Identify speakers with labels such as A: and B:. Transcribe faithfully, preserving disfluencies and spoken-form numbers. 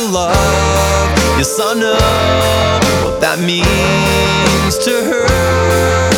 A: love. Yes, I know what that means to her.